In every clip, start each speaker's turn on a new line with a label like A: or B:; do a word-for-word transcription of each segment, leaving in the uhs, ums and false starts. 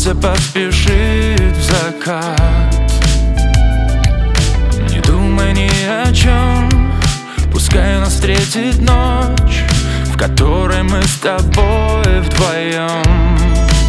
A: солнце поспешит в закат. Не думай ни о чем, пускай нас встретит ночь, в которой мы с тобой вдвоем.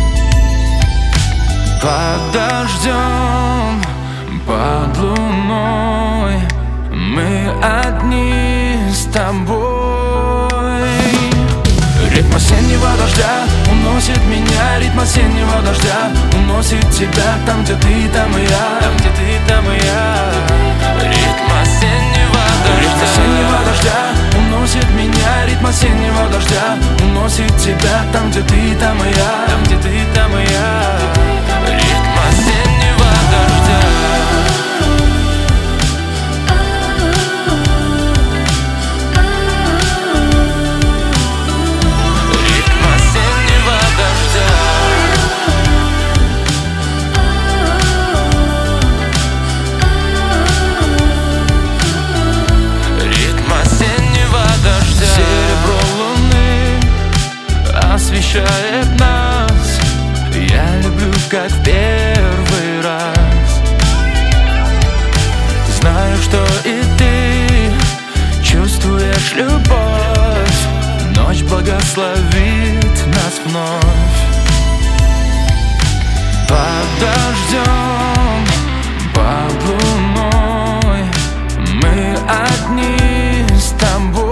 A: Под дождем, под луной мы одни с тобой. Ритм осеннего дождя уносит меня, ритм осеннего дождя уносит тебя. Там, где ты, там и я, там, где ты, там и я. Ритм осеннего дождя, ритм осеннего дождя уносит меня, ритм осеннего дождя уносит тебя. Там, где ты, там и я, там, где ты, там и я. Ритм осеннего дождя. Освещает нас, я люблю, как в первый раз. Знаю, что и ты чувствуешь любовь. Ночь благословит нас вновь. Под дождем, под луной мы одни с тобой.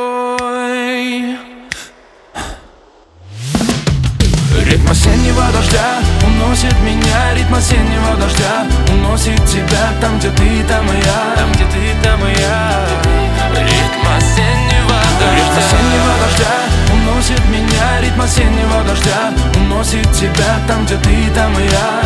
A: Ритм осеннего дождя уносит меня, ритм осеннего дождя уносит тебя. Там, где ты, там и я, там, где ты, там и я. Ритм осеннего дождя, ритм осеннего дождя уносит меня, ритм осеннего дождя уносит тебя. Там, где ты, там и я.